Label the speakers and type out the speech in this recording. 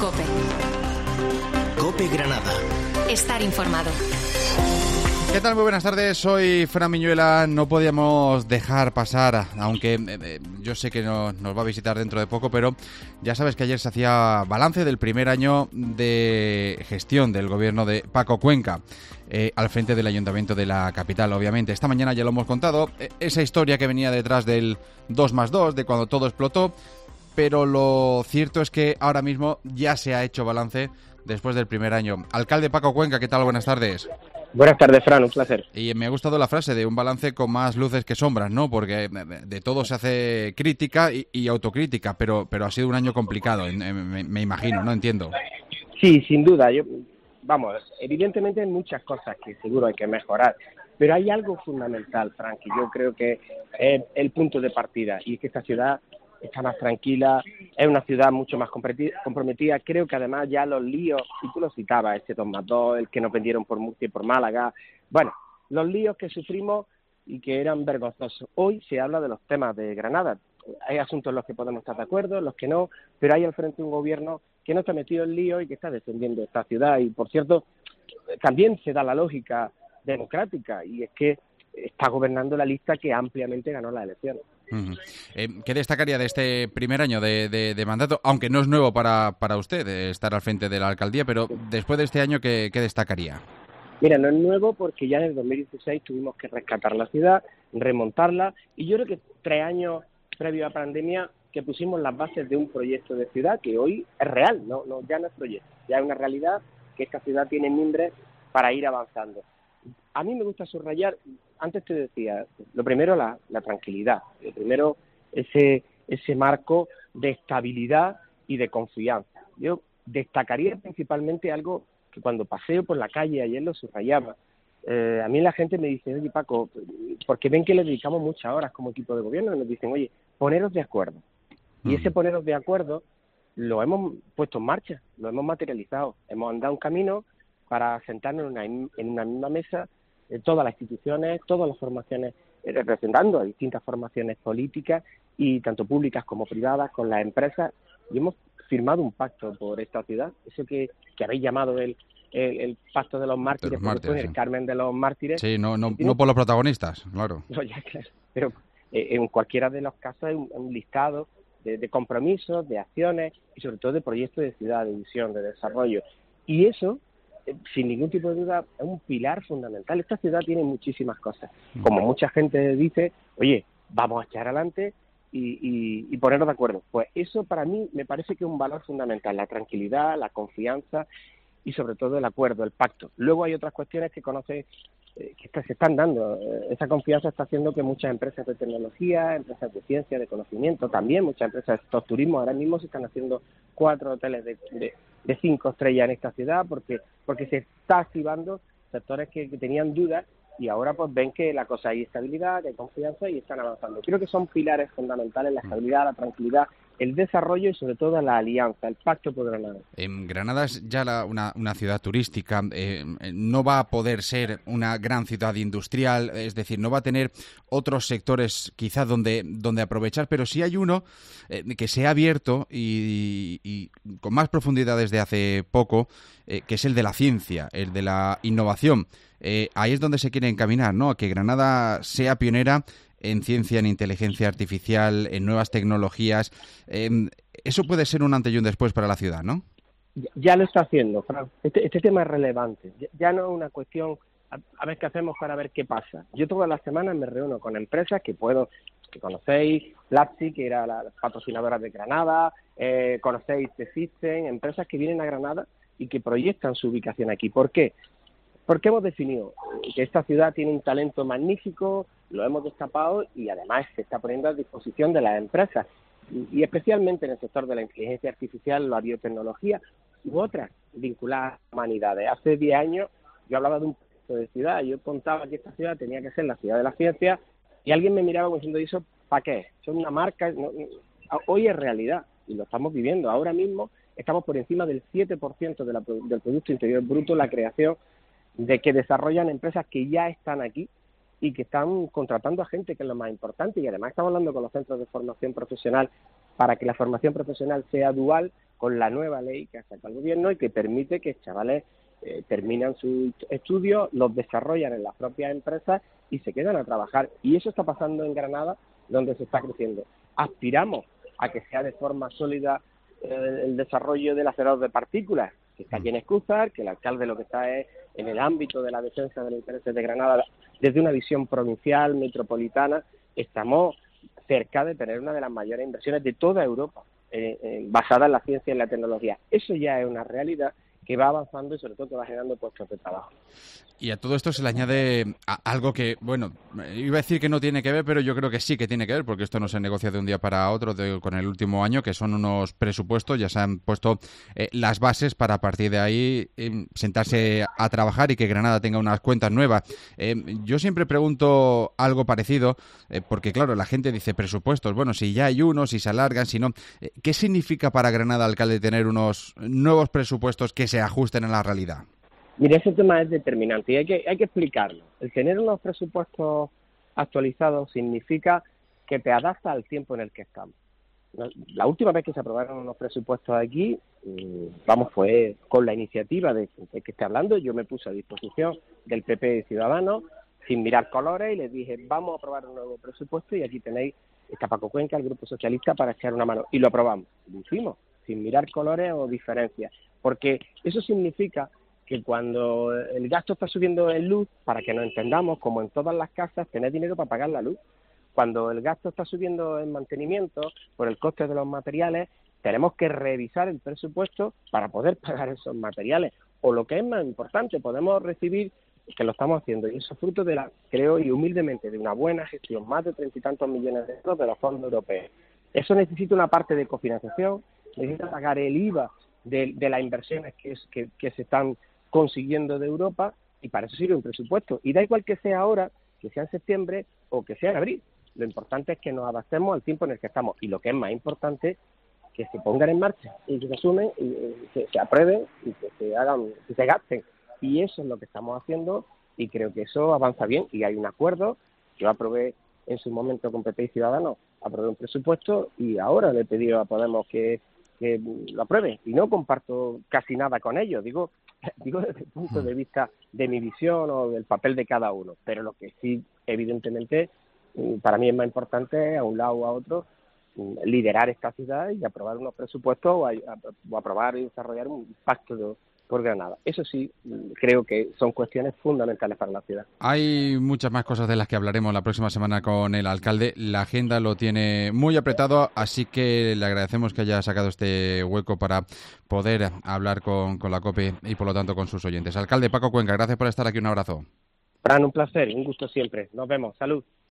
Speaker 1: COPE.
Speaker 2: COPE Granada.
Speaker 1: Estar informado.
Speaker 3: ¿Qué tal? Muy buenas tardes, soy Fran Miñuela. No podíamos dejar pasar, aunque yo sé que nos va a visitar dentro de poco, pero ya sabes que ayer se hacía balance del primer año de gestión del gobierno de Paco Cuenca, al frente del ayuntamiento de la capital, obviamente. Esta mañana ya lo hemos contado, esa historia que venía detrás del 2+2, de cuando todo explotó, pero lo cierto es que ahora mismo ya se ha hecho balance después del primer año. Alcalde Paco Cuenca, ¿qué tal? Buenas tardes.
Speaker 4: Buenas tardes, Fran, un placer.
Speaker 3: Y me ha gustado la frase de un balance con más luces que sombras, ¿no? Porque de todo se hace crítica y autocrítica, pero ha sido un año complicado, me imagino, ¿no? Entiendo.
Speaker 4: Sí, sin duda. Evidentemente hay muchas cosas que seguro hay que mejorar, pero hay algo fundamental, Fran, que yo creo que es el punto de partida, y es que esta ciudad está más tranquila, es una ciudad mucho más comprometida. Creo que además ya los líos, y tú lo citabas, este 2+2, el que nos vendieron por Murcia y por Málaga, bueno, los líos que sufrimos y que eran vergonzosos. Hoy se habla de los temas de Granada. Hay asuntos en los que podemos estar de acuerdo, en los que no, pero hay al frente un gobierno que no está metido en líos y que está defendiendo esta ciudad. Y, por cierto, también se da la lógica democrática, y es que está gobernando la lista que ampliamente ganó las elecciones.
Speaker 3: Uh-huh. ¿Qué destacaría de este primer año de mandato? Aunque no es nuevo para usted estar al frente de la alcaldía, pero después de este año, ¿qué destacaría?
Speaker 4: Mira, no es nuevo porque ya en el 2016 tuvimos que rescatar la ciudad, remontarla, y yo creo que 3 años previo a la pandemia que pusimos las bases de un proyecto de ciudad que hoy es real, ya no es proyecto, ya es una realidad, que esta ciudad tiene mimbres para ir avanzando. A mí me gusta subrayar, antes te decía, lo primero la tranquilidad, lo primero ese marco de estabilidad y de confianza. Yo destacaría principalmente algo que cuando paseo por la calle, ayer lo subrayaba, a mí la gente me dice, oye Paco, porque ven que le dedicamos muchas horas como equipo de gobierno, y nos dicen, oye, poneros de acuerdo. Y ese poneros de acuerdo lo hemos puesto en marcha, lo hemos materializado, hemos andado un camino para sentarnos en una misma mesa, todas las instituciones, todas las formaciones, representando a distintas formaciones políticas, y tanto públicas como privadas, con las empresas, y hemos firmado un pacto por esta ciudad, eso que habéis llamado el pacto de los mártires,
Speaker 3: sí.
Speaker 4: El Carmen de los mártires.
Speaker 3: Sí, no por los protagonistas, claro.
Speaker 4: No, ya, claro, pero en cualquiera de los casos hay un listado de compromisos, de acciones y sobre todo de proyectos de ciudad, de visión, de desarrollo. Y eso, sin ningún tipo de duda, es un pilar fundamental. Esta ciudad tiene muchísimas cosas. Como mucha gente dice, oye, vamos a echar adelante y ponernos de acuerdo. Pues eso para mí me parece que es un valor fundamental, la tranquilidad, la confianza y sobre todo el acuerdo, el pacto. Luego hay otras cuestiones que conoce que se están dando. Esa confianza está haciendo que muchas empresas de tecnología, empresas de ciencia, de conocimiento, también muchas empresas de turismo, ahora mismo se están haciendo 4 hoteles de 5 estrellas en esta ciudad porque se está activando sectores que tenían dudas, y ahora pues ven que la cosa hay estabilidad, hay confianza y están avanzando. Creo que son pilares fundamentales: la estabilidad, la tranquilidad, el desarrollo y sobre todo la alianza, el pacto por Granada.
Speaker 3: Granada es ya una ciudad turística, no va a poder ser una gran ciudad industrial, es decir, no va a tener otros sectores quizás donde aprovechar, pero sí hay uno que se ha abierto y con más profundidad desde hace poco, que es el de la ciencia, el de la innovación. Ahí es donde se quiere encaminar, ¿no? A que Granada sea pionera en ciencia, en inteligencia artificial, en nuevas tecnologías. Eso puede ser un antes y un después para la ciudad, ¿no?
Speaker 4: Ya lo está haciendo, Fran. Este tema es relevante. Ya no es una cuestión, a ver qué hacemos para ver qué pasa. Yo todas las semanas me reúno con empresas que conocéis, Lapsi, que era la patrocinadora de Granada, conocéis The System, empresas que vienen a Granada y que proyectan su ubicación aquí. ¿Por qué? Porque hemos definido que esta ciudad tiene un talento magnífico, lo hemos destapado y además se está poniendo a disposición de las empresas, y especialmente en el sector de la inteligencia artificial, la biotecnología u otras vinculadas a humanidades. Hace 10 años yo hablaba de un proyecto de ciudad, yo contaba que esta ciudad tenía que ser la ciudad de la ciencia, y alguien me miraba diciendo, ¿y eso para qué? ¿Eso es una marca? No, hoy es realidad y lo estamos viviendo. Ahora mismo estamos por encima del 7% del Producto Interior Bruto, la creación de que desarrollan empresas que ya están aquí y que están contratando a gente, que es lo más importante, y además estamos hablando con los centros de formación profesional para que la formación profesional sea dual, con la nueva ley que ha sacado el gobierno y que permite que chavales terminan sus estudios, los desarrollan en las propias empresas y se quedan a trabajar. Y eso está pasando en Granada, donde se está creciendo. Aspiramos a que sea de forma sólida el desarrollo del acelerador de partículas, que está aquí en Escúzar, que el alcalde lo que está es en el ámbito de la defensa de los intereses de Granada desde una visión provincial, metropolitana. Estamos cerca de tener una de las mayores inversiones de toda Europa basada en la ciencia y en la tecnología. Eso ya es una realidad que va avanzando y sobre todo que va generando puestos de trabajo.
Speaker 3: Y a todo esto se le añade algo que, bueno, iba a decir que no tiene que ver, pero yo creo que sí que tiene que ver, porque esto no se negocia de un día para otro con el último año, que son unos presupuestos. Ya se han puesto las bases para a partir de ahí sentarse a trabajar y que Granada tenga unas cuentas nuevas. Yo siempre pregunto algo parecido, porque claro, la gente dice presupuestos, bueno, si ya hay unos, si se alargan, si no. ¿Qué significa para Granada, alcalde, tener unos nuevos presupuestos que se ajusten a la realidad?
Speaker 4: Mira, ese tema es determinante y hay que explicarlo. El tener unos presupuestos actualizados significa que te adaptas al tiempo en el que estamos. La última vez que se aprobaron unos presupuestos aquí, fue con la iniciativa de que esté hablando. Yo me puse a disposición del PP de Ciudadanos sin mirar colores y les dije, vamos a aprobar un nuevo presupuesto y aquí tenéis, está Paco Cuenca, el Grupo Socialista, para echar una mano. Y lo aprobamos. Lo hicimos sin mirar colores o diferencias, porque eso significa que cuando el gasto está subiendo en luz, para que nos entendamos, como en todas las casas, tener dinero para pagar la luz. Cuando el gasto está subiendo en mantenimiento, por el coste de los materiales, tenemos que revisar el presupuesto para poder pagar esos materiales. O lo que es más importante, podemos recibir, que lo estamos haciendo, y eso es fruto de creo y humildemente, de una buena gestión, más de 30 y tantos millones de euros de los fondos europeos. Eso necesita una parte de cofinanciación, necesita pagar el IVA de las inversiones que se están consiguiendo de Europa, y para eso sirve un presupuesto. Y da igual que sea ahora, que sea en septiembre o que sea en abril. Lo importante es que nos adaptemos al tiempo en el que estamos. Y lo que es más importante, que se pongan en marcha y que se asumen, y que se aprueben y que se hagan, que se gasten. Y eso es lo que estamos haciendo y creo que eso avanza bien. Y hay un acuerdo. Yo aprobé en su momento con PP y Ciudadanos, aprobé un presupuesto y ahora le he pedido a Podemos que lo apruebe. Y no comparto casi nada con ellos. Digo desde el punto de vista de mi visión o del papel de cada uno, pero lo que sí, evidentemente, para mí es más importante, a un lado o a otro, liderar esta ciudad y aprobar unos presupuestos o aprobar y desarrollar un pacto por Granada. Eso sí, creo que son cuestiones fundamentales para la ciudad.
Speaker 3: Hay muchas más cosas de las que hablaremos la próxima semana con el alcalde. La agenda lo tiene muy apretado, así que le agradecemos que haya sacado este hueco para poder hablar con la COPE y, por lo tanto, con sus oyentes. Alcalde Paco Cuenca, gracias por estar aquí. Un abrazo.
Speaker 4: Fran, un placer, un gusto siempre. Nos vemos. Salud.